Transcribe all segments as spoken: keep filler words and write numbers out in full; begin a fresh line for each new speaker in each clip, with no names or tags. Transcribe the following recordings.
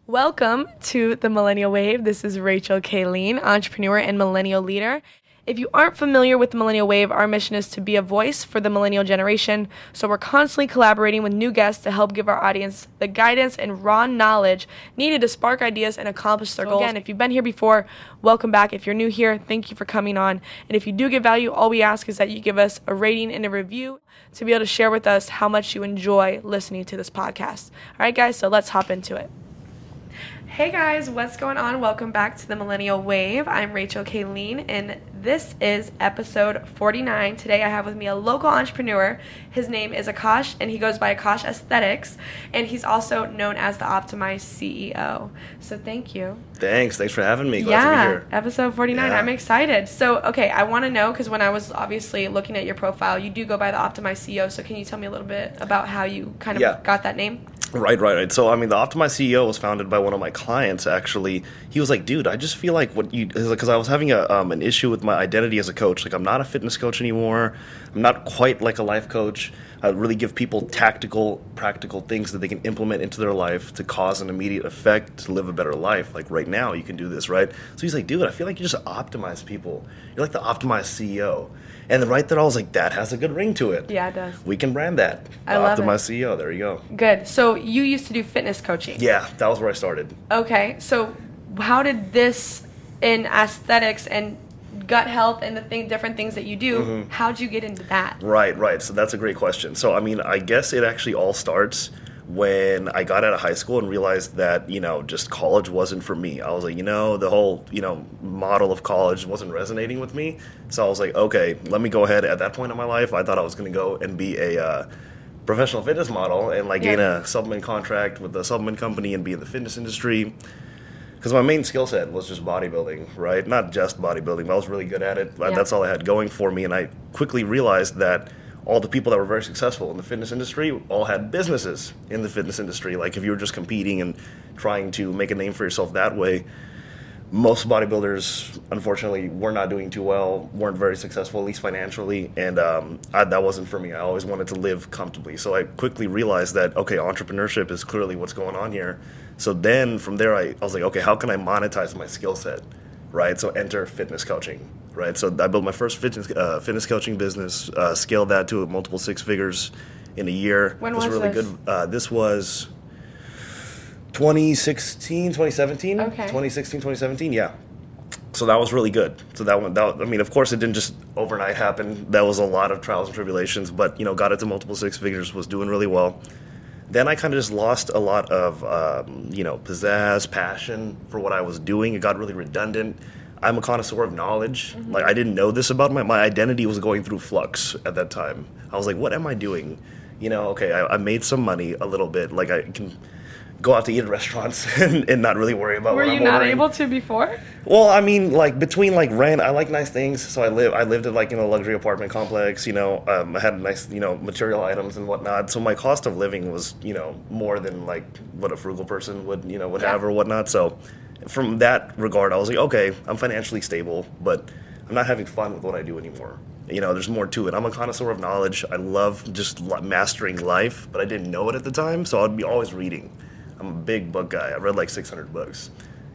Welcome to the Millennial Wave. This is Rachel Kayleen, entrepreneur and millennial leader. If you aren't familiar with the Millennial Wave, our mission is to be a voice for the millennial generation. So we're constantly collaborating with new guests to help give our audience the guidance and raw knowledge needed to spark ideas and accomplish their goals. Again, if you've been here before, welcome back. If you're new here, thank you for coming on. And if you do get value, all we ask is that you give us a rating and a review to be able to share with us how much you enjoy listening to this podcast. All right, guys, so let's hop into it. Hey guys, what's going on? Welcome back to the Millennial Wave. I'm Rachel Kayleen, and this is episode forty-nine. Today I have with me a local entrepreneur. His name is Akash, and he goes by Akash Aesthetics, and he's also known as the Optimized C E O. So thank you.
Thanks. Thanks for having me. Glad
yeah,
to be here.
Episode forty-nine. Yeah. I'm excited. So, okay, I want to know, because when I was obviously looking at your profile, you do go by the Optimized C E O, so can you tell me a little bit about how you kind of
yeah.
got that name?
Right, right, right. So, I mean, the Optimized C E O was founded by one of my clients, actually. He was like, dude, I just feel like what you... Because I was having a, um, an issue with my identity as a coach. Like, I'm not a fitness coach anymore. I'm not quite like a life coach. I really give people tactical, practical things that they can implement into their life to cause an immediate effect, to live a better life. Like, right now, you can do this, right? So he's like, dude, I feel like you just optimize people. You're like the Optimized C E O. And then right there, I was like, that has a good ring to it.
Yeah, it does.
We can brand that.
I love
Optimized
it.
C E O. There you go.
Good. So you used to do fitness coaching.
Yeah, that was where I started.
Okay. So how did this in aesthetics and gut health and the thing, different things that you do, mm-hmm. how'd you get into that?
Right, right. So that's a great question. So, I mean, I guess it actually all starts when I got out of high school and realized that, you know, just college wasn't for me. I was like, you know, the whole, you know, model of college wasn't resonating with me. So I was like, okay, let me go ahead. At that point in my life, I thought I was going to go and be a uh, professional fitness model and like yeah. gain a supplement contract with a supplement company and be in the fitness industry. Because my main skill set was just bodybuilding, right? Not just bodybuilding, but I was really good at it. Yeah. That's all I had going for me. And I quickly realized that all the people that were very successful in the fitness industry all had businesses in the fitness industry. Like if you were just competing and trying to make a name for yourself that way, most bodybuilders, unfortunately, were not doing too well, weren't very successful, at least financially, and um, I, that wasn't for me. I always wanted to live comfortably. So I quickly realized that, okay, entrepreneurship is clearly what's going on here. So then from there, I, I was like, okay, how can I monetize my skill set, right? So enter fitness coaching. Right, so I built my first fitness uh, fitness coaching business, uh, scaled that to multiple six figures in a year.
When
it was,
was
really
this?
good. Uh, this was twenty sixteen, twenty seventeen.
Okay.
twenty sixteen, twenty seventeen, yeah. So that was really good. So that one, that, I mean, of course, it didn't just overnight happen. That was a lot of trials and tribulations, but you know, got it to multiple six figures, was doing really well. Then I kind of just lost a lot of um, you know, pizzazz, passion for what I was doing. It got really redundant. I'm a connoisseur of knowledge. Mm-hmm. Like, I didn't know this about my, my identity was going through flux at that time. I was like, what am I doing? You know, okay, I, I made some money a little bit. Like, I can go out to eat at restaurants and, and not really worry about
Were
what I'm
you not
ordering.
able to before?
Well, I mean, like, between, like, rent, I like nice things. So I live, I lived in, like, in a luxury apartment complex, you know. Um, I had nice, you know, material items and whatnot. So my cost of living was, you know, more than, like, what a frugal person would, you know, would
yeah.
have or whatnot. So from that regard, I was like, okay, I'm financially stable, but I'm not having fun with what I do anymore. You know, there's more to it. I'm a connoisseur of knowledge. I love just mastering life, but I didn't know it at the time, so I'd be always reading. I'm a big book guy. I read like six hundred books.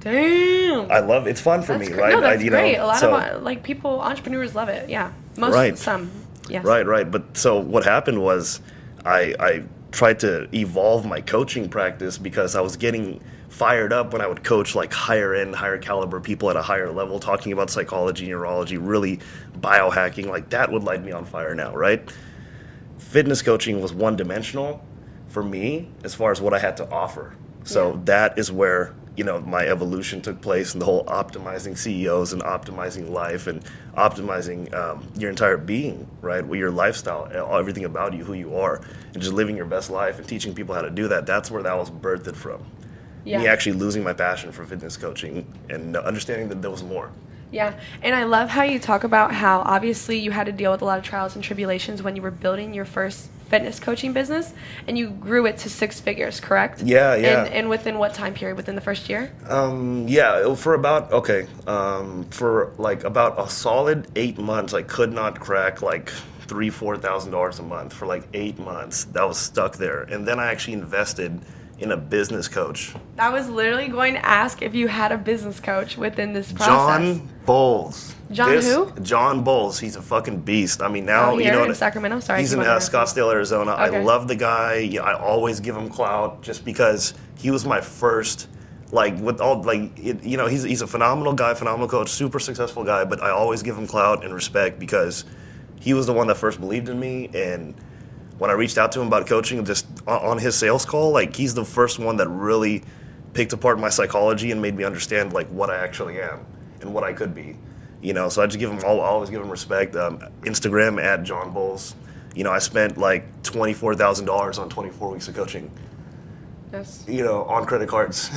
Damn.
I love it. It's fun for
that's
me,
great.
right?
No, that's
I, you
great.
know,
a lot
so,
of, like, people, entrepreneurs love it, yeah. Most,
right.
some, yes.
Right, right. But so what happened was I, I tried to evolve my coaching practice because I was getting fired up when I would coach like higher end, higher caliber people at a higher level, talking about psychology, neurology, really biohacking. Like that would light me on fire now, right? Fitness coaching was one dimensional for me as far as what I had to offer. So yeah. that is where, you know, my evolution took place, and the whole optimizing C E Os and optimizing life and optimizing um, your entire being, right? Well, your lifestyle, everything about you, who you are, and just living your best life and teaching people how to do that. That's where that was birthed from. Yeah. Me actually losing my passion for fitness coaching and understanding that there was more.
Yeah, and I love how you talk about how obviously you had to deal with a lot of trials and tribulations when you were building your first fitness coaching business, and you grew it to six figures, correct?
Yeah, yeah.
And, and within what time period? Within the first year?
Um, yeah, for about, okay, um, for like about a solid eight months, I could not crack like three, four thousand dollars a month for like eight months. That was stuck there, and then I actually invested in a business coach.
I was literally going to ask if you had a business coach within this process.
John Bowles.
John
This-
who?
John Bowles. He's a fucking beast. I mean, now
Oh,
you
here
know
in
what-
Sacramento? Sorry,
He's
keep
in
on
uh,
asking.
Scottsdale, Arizona. I
Okay.
love the guy. Yeah, I always give him clout just because he was my first. Like with all like it, you know he's he's a phenomenal guy, phenomenal coach, super successful guy. But I always give him clout and respect because he was the one that first believed in me. And when I reached out to him about coaching, just on, on his sales call, like he's the first one that really picked apart my psychology and made me understand like what I actually am and what I could be. You know, so I just give him all, I always give him respect. Um, Instagram at John Bowles. You know, I spent like twenty four thousand dollars on twenty four weeks of coaching.
Yes.
You know, on credit cards,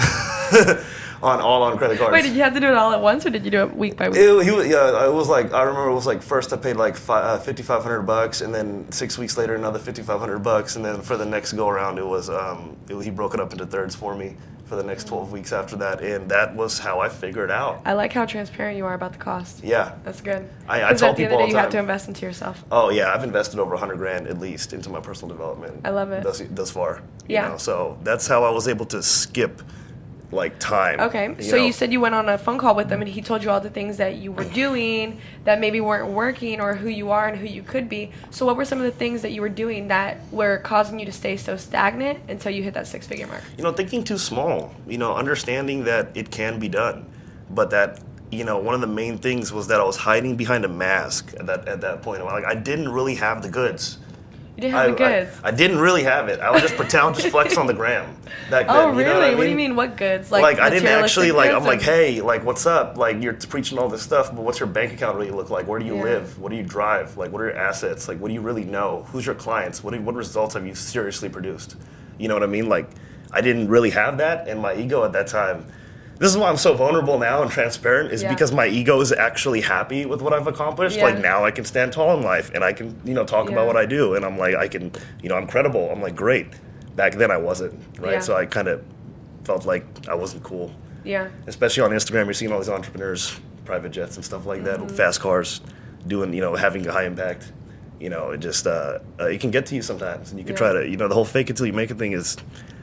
on all on credit cards.
Wait, did you have to do it all at once, or did you do it week by week?
It, he was, yeah, it was like I remember it was like first I paid like fi- uh, fifty five hundred bucks, and then six weeks later another fifty five hundred bucks, and then for the next go around it was um, it, he broke it up into thirds for me for the next twelve weeks after that, and that was how I figured out.
I like how transparent you are about the cost.
Yeah.
That's good.
I- I
'Cause
tell
at the end
people
of
all
the day,
the
you have
time.
to invest into yourself.
Oh yeah, I've invested over a hundred grand at least into my personal development.
I love it.
Thus, thus far. You
Yeah.
know, so that's how I was able to skip like time.
Okay,
you
so
know.
you said you went on a phone call with him and he told you all the things that you were doing that maybe weren't working, or who you are and who you could be. So what were some of the things that you were doing that were causing you to stay so stagnant until you hit that six figure mark?
You know, thinking too small, you know, understanding that it can be done, but that, you know, one of the main things was that I was hiding behind a mask at that at that point. Like I didn't really have the goods.
You didn't have
I,
the goods.
I, I didn't really have it. I would just pretend, I would just flex on the gram back then.
Oh,
you
really?
know what, I mean?
What do you mean, what goods?
Like, I didn't
materialistic
actually, like,
goods
I'm like,
or-
hey, like, what's up? Like, you're preaching all this stuff, but what's your bank account really look like? Where do you
Yeah.
live? What do you drive? Like, what are your assets? Like, what do you really know? Who's your clients? What, do, what results have you seriously produced? You know what I mean? Like, I didn't really have that, and my ego at that time. This is why I'm so vulnerable now and transparent, is
Yeah.
because my ego is actually happy with what I've accomplished.
Yeah.
Like, now I can stand tall in life, and I can, you know, talk
Yeah.
about what I do, and I'm like, I can, you know, I'm credible. I'm like, great. Back then I wasn't, right?
Yeah.
So I kind of felt like I wasn't cool.
Yeah.
Especially on Instagram, you're seeing all these entrepreneurs, private jets and stuff like that,
Mm-hmm.
fast cars, doing, you know, having a high impact. You know, it just, uh, uh, it can get to you sometimes. And you can
Yeah.
try to, you know, the whole fake it till you make it thing is,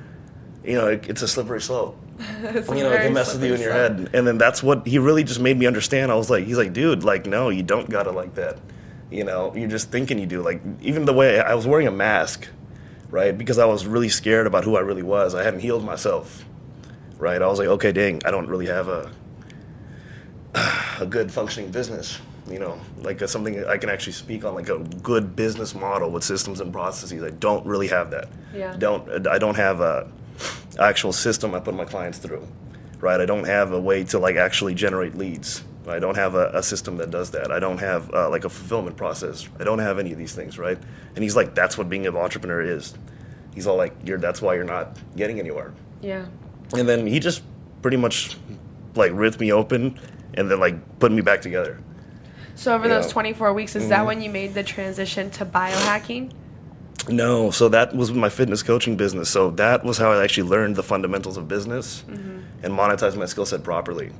you know, it, it's a slippery slope.
It's a
You know, it
very
can mess with you in
slippery
your
slope.
head. And then that's what he really just made me understand. I was like, he's like, dude, like, no, you don't got it like that. You know, you're just thinking you do. Like, even the way I was wearing a mask, right? Because I was really scared about who I really was. I hadn't healed myself, right? I was like, okay, dang, I don't really have a a good functioning business. You know, like uh, something I can actually speak on, like a good business model with systems and processes. I don't really have that.
Yeah.
Don't I don't have a actual system I put my clients through, right? I don't have a way to like actually generate leads. I don't have a, a system that does that. I don't have uh, like a fulfillment process. I don't have any of these things, right? And he's like, that's what being an entrepreneur is. He's all like, you're that's why you're not getting anywhere.
Yeah.
And then he just pretty much like ripped me open and then like put me back together.
So over
Yeah.
those twenty-four weeks, is that when you made the transition to biohacking?
No, so that was my fitness coaching business. So that was how I actually learned the fundamentals of business and monetized my skill set properly.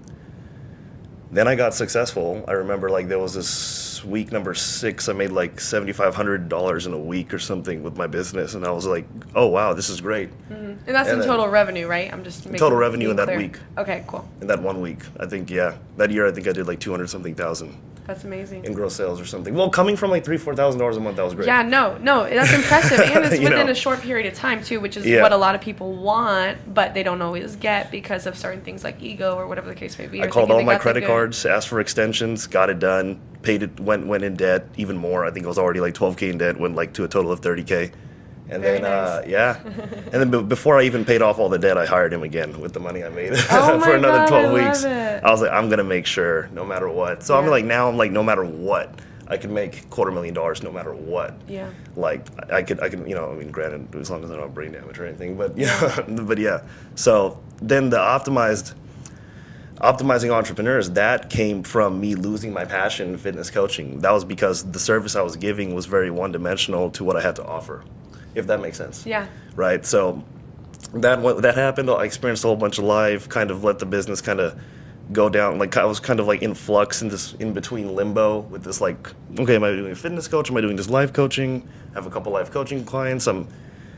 Then I got successful. I remember like there was this week number six, I made like seven thousand five hundred dollars in a week or something with my business. And I was like, oh, wow, this is great.
And that's
And
in
then-
total revenue, right? I'm just making
Total revenue
being
in that
clear.
week.
Okay, cool.
In that one week, I think, yeah. That year, I think I did like two hundred something thousand
That's amazing.
in gross sales or something. Well, coming from like three, four thousand dollars a month, that was great.
Yeah, no, no, that's impressive, and it's
You
within
know.
a short period of time too, which is
Yeah.
what a lot of people want, but they don't always get because of certain things like ego or whatever the case may be.
I
or
called
thinking
all
they
my
got the
credit
good-
cards, asked for extensions, got it done, paid it, went went in debt even more. I think I was already like twelve K in debt, went like to a total of thirty K. And
Very
then, uh,
nice.
yeah. And then be- before I even paid off all the debt, I hired him again with the money I made
Oh my
for another
God,
twelve
I
weeks.
love it.
I was like, I'm going to make sure no matter what. So I'm
Yeah.
like, now I'm like, no matter what, I can make quarter million dollars no matter what.
Yeah.
Like I I could, I can, you know, I mean, granted, as long as I don't have brain damage or anything, but yeah, but yeah. So then the optimized, optimizing entrepreneurs, that came from me losing my passion in fitness coaching. That was because the service I was giving was very one-dimensional to what I had to offer, if that makes sense.
Yeah.
Right. So that what that happened. I experienced a whole bunch of life. Kind of let the business kind of go down. Like I was kind of like in flux in this in between limbo with this like, okay, am I doing a fitness coach? Am I doing this life coaching? I have a couple life coaching clients. I'm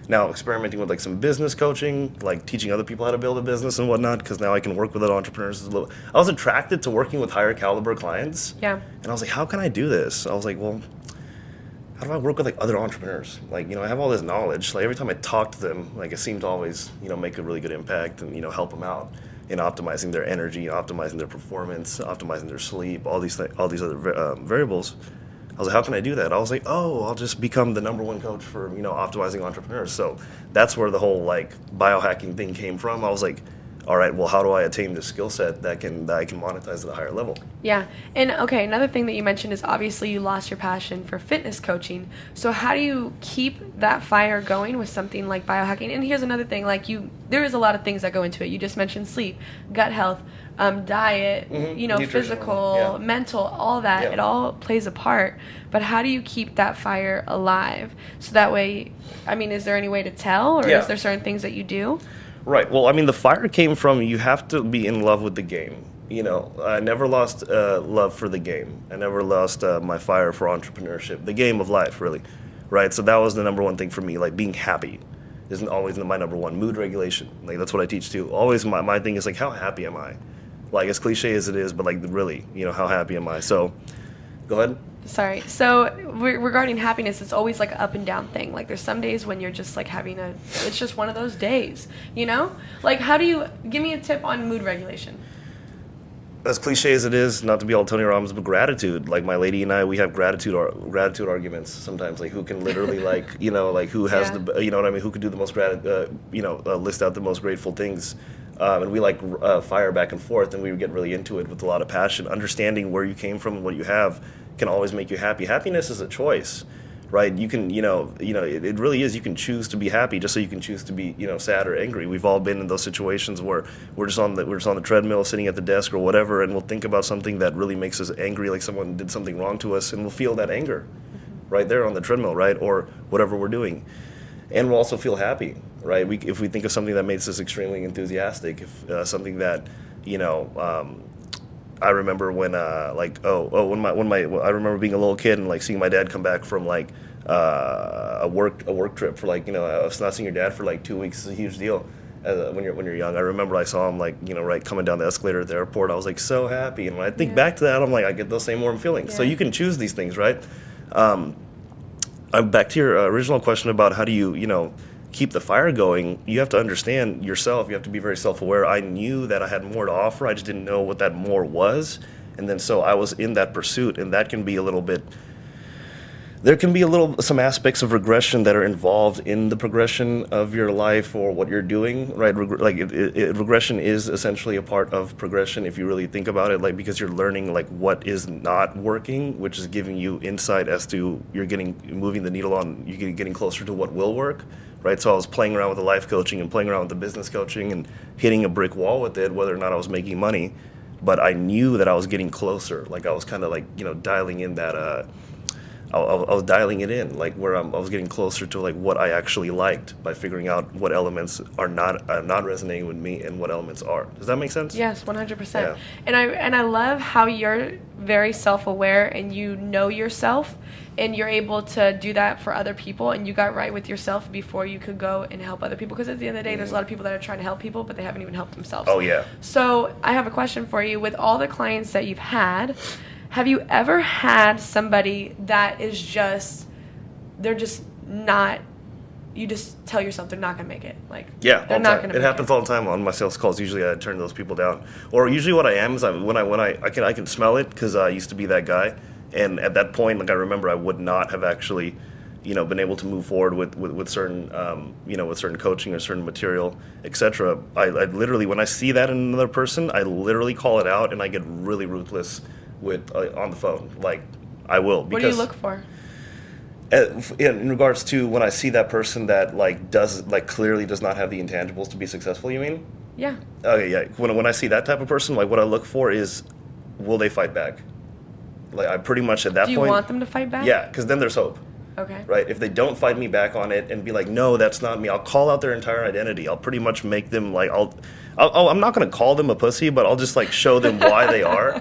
Now experimenting with like some business coaching, like teaching other people how to build a business and whatnot, because now I can work with other entrepreneurs. A little, I was attracted to working with higher caliber clients.
Yeah.
And I was like, how can I do this? I was like, well, how do I work with like other entrepreneurs? Like, you know, I have all this knowledge. Like every time I talk to them, like it seemed to always, you know, make a really good impact and, you know, help them out in optimizing their energy, optimizing their performance, optimizing their sleep, all these th- all these other um, variables. I was like, how can I do that? I was like, oh, I'll just become the number one coach for, you know, optimizing entrepreneurs. So that's where the whole like biohacking thing came from. I was like, all right, well, how do I attain this skill set that can that I can monetize at a higher level?
Yeah. And okay, another thing that you mentioned is obviously you lost your passion for fitness coaching. So how do you keep that fire going with something like biohacking? And here's another thing, like you there is a lot of things that go into it. You just mentioned sleep, gut health, um, diet,
Mm-hmm.
you know,
Nutrition,
physical,
yeah.
mental, all that.
Yeah.
It all plays a part. But how do you keep that fire alive? So that way, I mean, is there any way to tell, or
Yeah.
is there certain things that you do?
Right. Well, I mean, the fire came from you have to be in love with the game. You know, I never lost uh, love for the game. I never lost uh, my fire for entrepreneurship, the game of life, really. Right. So that was the number one thing for me. Like being happy isn't always my number one. Mood regulation. Like that's what I teach too. Always my, my thing is like, how happy am I? Like as cliche as it is, but like really, you know, how happy am I? So go ahead.
Sorry. So re- regarding happiness, it's always like an up and down thing. Like there's some days when you're just like having a, it's just one of those days, you know? Like how do you, give me a tip on mood regulation.
As cliche as it is, not to be all Tony Robbins, but gratitude. Like my lady and I, we have gratitude ar- gratitude arguments sometimes. Like who can literally like you know like who has
Yeah.
the you know what I mean? Who could do the most grat uh, you know uh, list out the most grateful things. Um, and we like uh, fire back and forth, and we get really into it with a lot of passion. Understanding where you came from and what you have can always make you happy. Happiness is a choice, right? You can, you know, you know, it, it really is. You can choose to be happy, just so you can choose to be, you know, sad or angry. We've all been in those situations where we're just on the we're just on the treadmill, sitting at the desk or whatever, and we'll think about something that really makes us angry, like someone did something wrong to us, and we'll feel that anger, right there on the treadmill, right, or whatever we're doing. And we'll also feel happy, right? We, if we think of something that makes us extremely enthusiastic, if uh, something that, you know, um, I remember when, uh, like, oh, oh, when my, when my, I remember being a little kid and like seeing my dad come back from like uh, a work, a work trip for like, you know, uh, not seeing your dad for like two weeks is a huge deal. Uh, when you're when you're young, I remember I saw him like you know right coming down the escalator at the airport. I was like so happy, and when I think
Yeah.
back to that, I'm like I get those same warm feelings. So
Yeah.
you can choose these things, right? Um, I'm back to your uh, original question about how do you, you know, keep the fire going. You have to understand yourself. You have to be very self-aware. I knew that I had more to offer. I just didn't know what that more was. And then so I was in that pursuit, and that can be a little bit, there can be a little, some aspects of regression that are involved in the progression of your life or what you're doing, right? Reg- like it, it, it, regression is essentially a part of progression if you really think about it, like because you're learning like what is not working, which is giving you insight as to you're getting, moving the needle on, you're getting closer to what will work, right? So I was playing around with the life coaching and playing around with the business coaching and hitting a brick wall with it, whether or not I was making money, but I knew that I was getting closer. Like I was kind of like, you know, dialing in that, uh, I, I was dialing it in, like where I'm, I was getting closer to like what I actually liked by figuring out what elements are not are not resonating with me and what elements are. Does that make sense?
Yes, one hundred percent.
Yeah.
And I and I love how you're very self-aware and you know yourself and you're able to do that for other people, and you got right with yourself before you could go and help other people, because at the end of the day, there's a lot of people that are trying to help people, but they haven't even helped themselves.
Oh, yeah.
So I have a question for you. With all the clients that you've had, have you ever had somebody that is just, they're just not, you just tell yourself they're not going to make it? Like,
Yeah,
they're
all the
not
time.
going to
It
make
happens all the time on my sales calls. Usually, I turn those people down. Or usually, what I am is I, when I when I I can I can smell it because I used to be that guy, and at that point, like I remember, I would not have actually, you know, been able to move forward with with, with certain um, you know with certain coaching or certain material, et cetera. I, I literally, when I see that in another person, I literally call it out, and I get really ruthless with uh, on the phone. Like I will.
What do you look for?
In regards to when I see that person that like does like clearly does not have the intangibles to be successful, you mean?
Yeah.
Okay, yeah. When when I see that type of person, like what I look for is, will they fight back? Like I pretty much at that
Do you
point.
want them to fight back?
Yeah, because then there's hope.
Okay.
Right. If they don't fight me back on it and be like, no, that's not me, I'll call out their entire identity. I'll pretty much make them like I'll, I'll, I'll I'm not going to call them a pussy, but I'll just like show them why they are.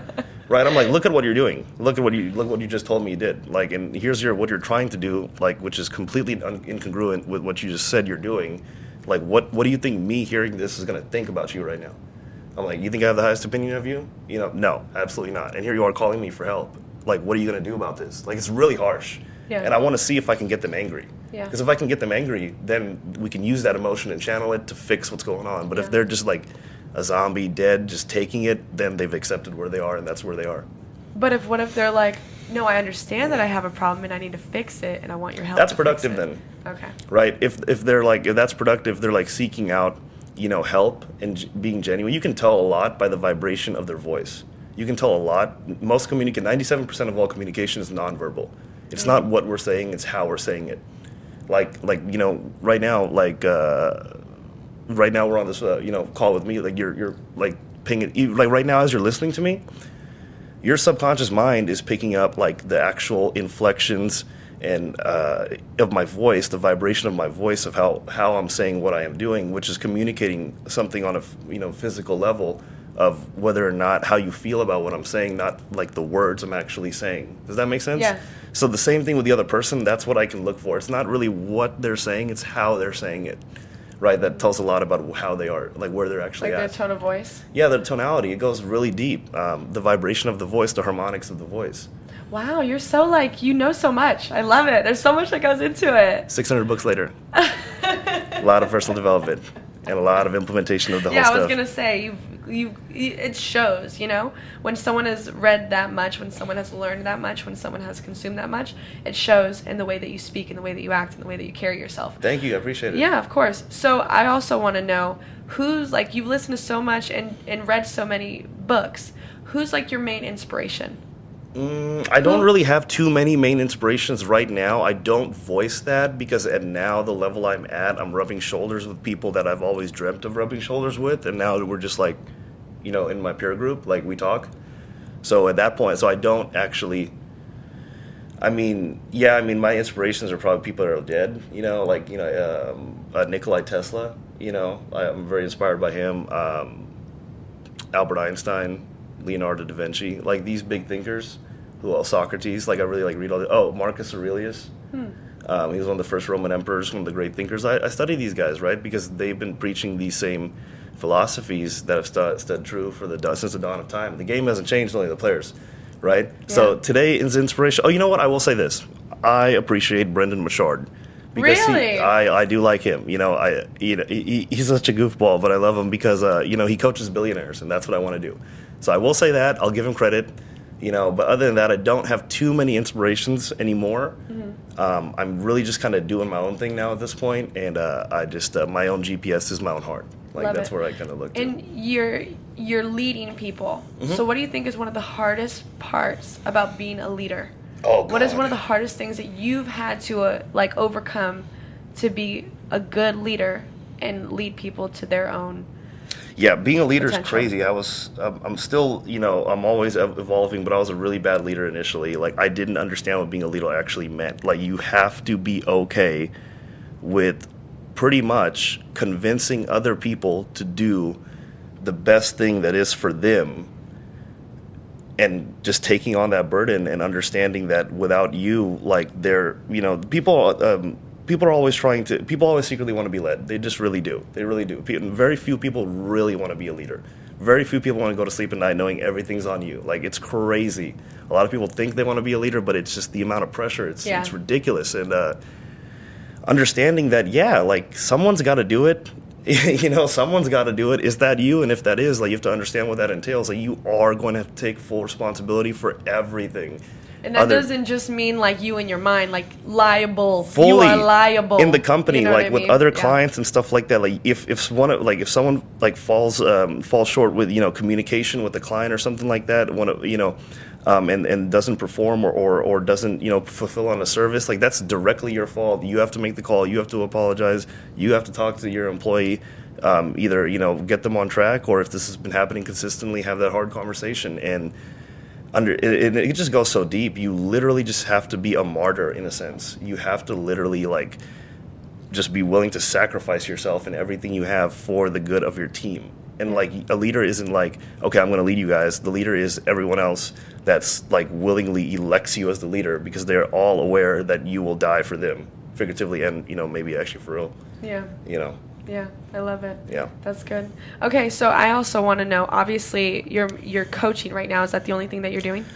Right? I'm like, look at what you're doing. Look at what you look what you just told me you did. Like, and here's your what you're trying to do, like, which is completely un- incongruent with what you just said you're doing. Like, what what do you think me hearing this is going to think about you right now? I'm like, you think I have the highest opinion of you? You know, no, absolutely not. And here you are calling me for help. Like, what are you going to do about this? Like, it's really harsh.
Yeah.
And I want to see if I can get them angry.
Yeah.
Because if I can get them angry, then we can use that emotion and channel it to fix what's going on. But
Yeah.
if they're just like a zombie dead, just taking it, then they've accepted where they are, and that's where they are.
But if what if they're like, no, I understand that I have a problem and I need to fix it, and I want your help.
That's
to
productive
fix it.
then.
Okay.
Right? If if they're like, if that's productive, they're like seeking out, you know, help and g- being genuine. You can tell a lot by the vibration of their voice. You can tell a lot. Most communicate, ninety-seven percent of all communication is nonverbal. It's not what we're saying, it's how we're saying it. Like, like you know, right now, like, uh, right now we're on this, uh, you know, call with me. Like, you're, you're like pinging, you, like right now as you're listening to me, your subconscious mind is picking up like the actual inflections and uh, of my voice, the vibration of my voice, of how, how I'm saying what I am doing, which is communicating something on a you know physical level of whether or not how you feel about what I'm saying, not like the words I'm actually saying. Does that make sense?
Yeah.
So the same thing with the other person, that's what I can look for. It's not really what they're saying, it's how they're saying it. Right? That tells a lot about how they are, like where they're actually
Like their
at.
tone of voice.
Yeah, the tonality, it goes really deep. Um, the vibration of the voice, the harmonics of the voice.
Wow, you're so like, you know so much. I love it. There's so much that goes into it.
six hundred books later. A lot of personal development and a lot of implementation of the
Yeah,
whole
I was
stuff.
gonna say you, you, it shows. You know, when someone has read that much, when someone has learned that much, when someone has consumed that much, it shows in the way that you speak, in the way that you act, in the way that you carry yourself.
Thank you, I appreciate it.
Yeah, of course. So I also want to know who's like you've listened to so much and and read so many books. Who's like your main inspiration?
Mm, I don't really have too many main inspirations right now. I don't voice that because at now the level I'm at, I'm rubbing shoulders with people that I've always dreamt of rubbing shoulders with, and now we're just like, you know, in my peer group, like we talk. So at that point, so I don't actually. I mean, yeah, I mean, my inspirations are probably people that are dead. You know, like you know, um, uh, Nikolai Tesla. You know, I, I'm very inspired by him. Um, Albert Einstein. Leonardo da Vinci, like these big thinkers, who else, Socrates, like I really like read all the, oh, Marcus Aurelius, hmm. um, he was one of the first Roman emperors, one of the great thinkers. I, I study these guys, right, because they've been preaching these same philosophies that have st- stood true for the since the dawn of time. The game hasn't changed, only the players, right? Yeah. So today is inspiration. Oh, you know what, I will say this, I appreciate Brendan Burchard. Because
really?
he, I, I do like him. You know, I you know, he, he's such a goofball, but I love him because uh, you know he coaches billionaires, and that's what I want to do. So I will say that. I'll give him credit. You know, but other than that, I don't have too many inspirations anymore. Mm-hmm. Um, I'm really just kind of doing my own thing now at this point, and uh, I just uh, my own G P S is my own heart. Like
love
that's
it.
Where I kind of look to.
And you're you're leading people.
Mm-hmm.
So what do you think is one of the hardest parts about being a leader?
Oh, God.
What is one of the hardest things that you've had to uh, like overcome to be a good leader and lead people to their own?
Yeah, being a leader
potential.
is crazy. I was, I'm, I'm still, you know, I'm always ev- evolving, but I was a really bad leader initially. Like, I didn't understand what being a leader actually meant. Like, you have to be okay with pretty much convincing other people to do the best thing that is for them, and just taking on that burden and understanding that without you, like, they're, you know, people, um, people are always trying to, people always secretly want to be led. They just really do. They really do. Very few people really want to be a leader. Very few people want to go to sleep at night knowing everything's on you. Like, it's crazy. A lot of people think they want to be a leader, but it's just the amount of pressure. It's
yeah.
it's ridiculous. And uh, understanding that, yeah, like, someone's got to do it. You know, someone's got to do it. Is that you? And if that is, like, you have to understand what that entails. Like, you are going to have to take full responsibility for everything.
And that
Other,
doesn't just mean like you and your mind, like liable.
Fully
you are liable
in the company,
you know
like
I
with
mean?
other
yeah.
clients and stuff like that. Like if if one like if someone like falls um, falls short with you know communication with the client or something like that, one you know, um, and and doesn't perform or, or or doesn't you know fulfill on a service, like that's directly your fault. You have to make the call. You have to apologize. You have to talk to your employee. Um, either you know get them on track, or if this has been happening consistently, have that hard conversation. And under it, it just goes so deep. You literally just have to be a martyr in a sense. You have to literally like just be willing to sacrifice yourself and everything you have for the good of your team. And like a leader isn't like, okay, I'm going to lead you guys. The leader is everyone else that's like willingly elects you as the leader because they're all aware that you will die for them, figuratively and, you know, maybe actually for real.
Yeah.
You know.
Yeah, I love it.
Yeah.
That's good. Okay, so I also want to know, obviously, you're you're coaching right now. Is that the only thing that you're doing?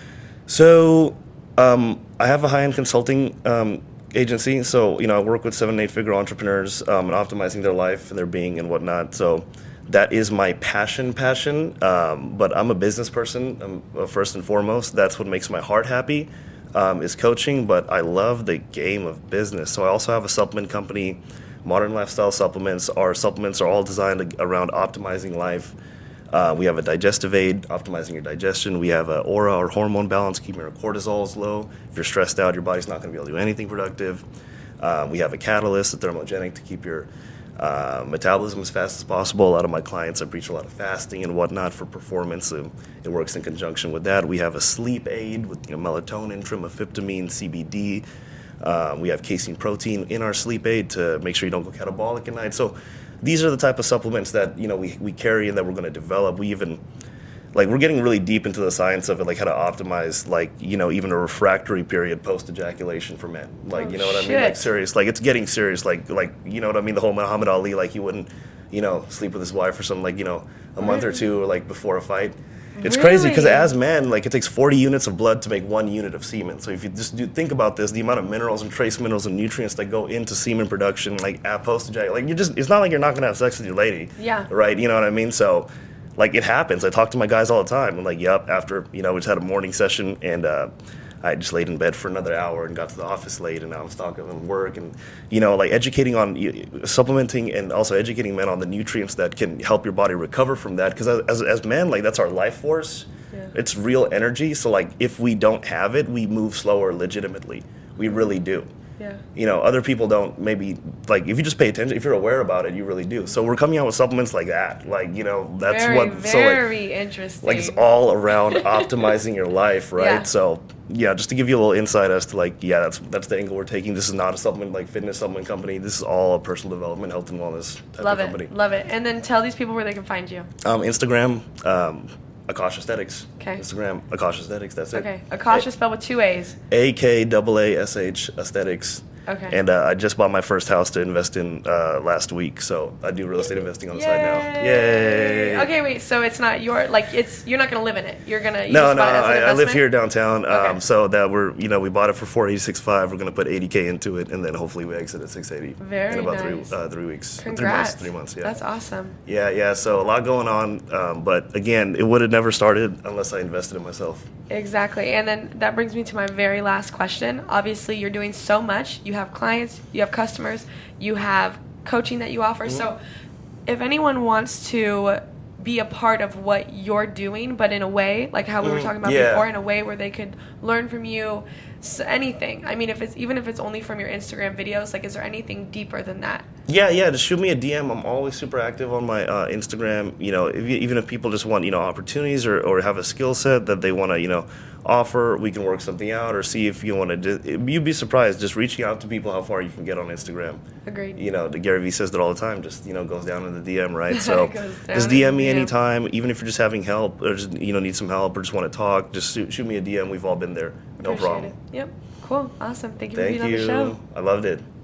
So um, I have a high-end consulting um, agency. So, you know, I work with seven, eight-figure entrepreneurs um, and optimizing their life and their being and whatnot. So that is my passion, passion. Um, but I'm a business person, um, uh, first and foremost. That's what makes my heart happy, um, is coaching. But I love the game of business. So I also have a supplement company, Modern Lifestyle Supplements. Our supplements are all designed around optimizing life. Uh, we have a digestive aid, optimizing your digestion. We have an aura or hormone balance, keeping your cortisols low. If you're stressed out, your body's not going to be able to do anything productive. Uh, we have a catalyst, a thermogenic, to keep your uh, metabolism as fast as possible. A lot of my clients, I preach a lot of fasting and whatnot for performance. And it works in conjunction with that. We have a sleep aid with, you know, melatonin, trimethophamine, C B D. Uh, we have casein protein in our sleep aid to make sure you don't go catabolic at night. So these are the type of supplements that, you know, we, we carry and that we're going to develop. We even, like, we're getting really deep into the science of it, like how to optimize, like, you know, even a refractory period post-ejaculation for men. Like,
Oh,
you know what
shit.
I mean? Like, serious. Like, it's getting serious. Like, like you know what I mean? The whole Muhammad Ali, like, he wouldn't, you know, sleep with his wife for some, like, you know, a month or two, or, like, before a fight. It's crazy because
Really?
as men, like, it takes forty units of blood to make one unit of semen. So if you just do think about this, the amount of minerals and trace minerals and nutrients that go into semen production, like at post ejaculation, like you just, it's not like you're not gonna have sex with your lady,
Yeah.
right? You know what I mean? So, like, it happens. I talk to my guys all the time. I'm like, yep. After, you know, we just had a morning session and uh, I just laid in bed for another hour and got to the office late, and now I'm stuck on work and, you know, like educating on uh, supplementing and also educating men on the nutrients that can help your body recover from that. Because as, as men, like, that's our life force.
Yeah.
It's real energy. So, like, if we don't have it, we move slower legitimately. We really do.
Yeah.
You know, other people don't maybe, like, if you just pay attention, if you're aware about it, you really do. So we're coming out with supplements like that. Like, you know, that's
very,
what, so like,
very interesting.
like, it's all around optimizing your life, right?
Yeah.
So, yeah, just to give you a little insight as to, like, yeah, that's that's the angle we're taking. This is not a supplement, like, fitness supplement company. This is all a personal development, health and wellness type
Love
of
it.
company.
Love it. And then tell these people where they can find you.
Um, Instagram, um, Akash Aesthetics.
Okay.
Instagram, Akash Aesthetics. That's it.
Okay. Akash is spelled with two A's.
A K A A S H Aesthetics.
Okay.
And uh, I just bought my first house to invest in uh, last week, so I do real estate investing on the side now. Yay!
Okay, wait. So it's not your, like, it's you're not gonna live in it. You're gonna you
No,
just
no,
buy it as an
I, I live
investment?
here downtown, um,
Okay.
so that we're, you know, we bought it for four eighty-six point five. We're gonna put eighty K into it, and then hopefully we exit at six eighty
Very
in about
nice.
three uh, three weeks,
Congrats.
three months, three months. Yeah,
That's awesome.
yeah, yeah. So a lot going on, um, but again, it would have never started unless I invested in myself.
Exactly. And then that brings me to my very last question. Obviously, you're doing so much. You have clients, you have customers, you have coaching that you offer.
Mm-hmm.
So if anyone wants to be a part of what you're doing, but in a way, like how we were
Mm,
talking about
yeah.
before, in a way where they could learn from you, s anything. I mean, if it's even if it's only from your Instagram videos, like, is there anything deeper than that?
Yeah, yeah. Just shoot me a D M. I'm always super active on my uh, Instagram. You know, if you, even if people just want, you know, opportunities or, or have a skill set that they want to, you know, offer, we can work something out or see if you want to. Do, you'd be surprised just reaching out to people how far you can get on Instagram.
Agreed.
You know, the Gary Vee says that all the time. Just, you know, goes down in the D M, right? So
Goes down
just
in
D
the
M me
D M.
anytime, even if you're just having help or just, you know, need some help or just want to talk. Just shoot, shoot me a D M. We've all been there. No
Appreciate
problem.
it. Yep. Cool. Awesome. Thank you for
Thank
being on the show.
you. I loved it.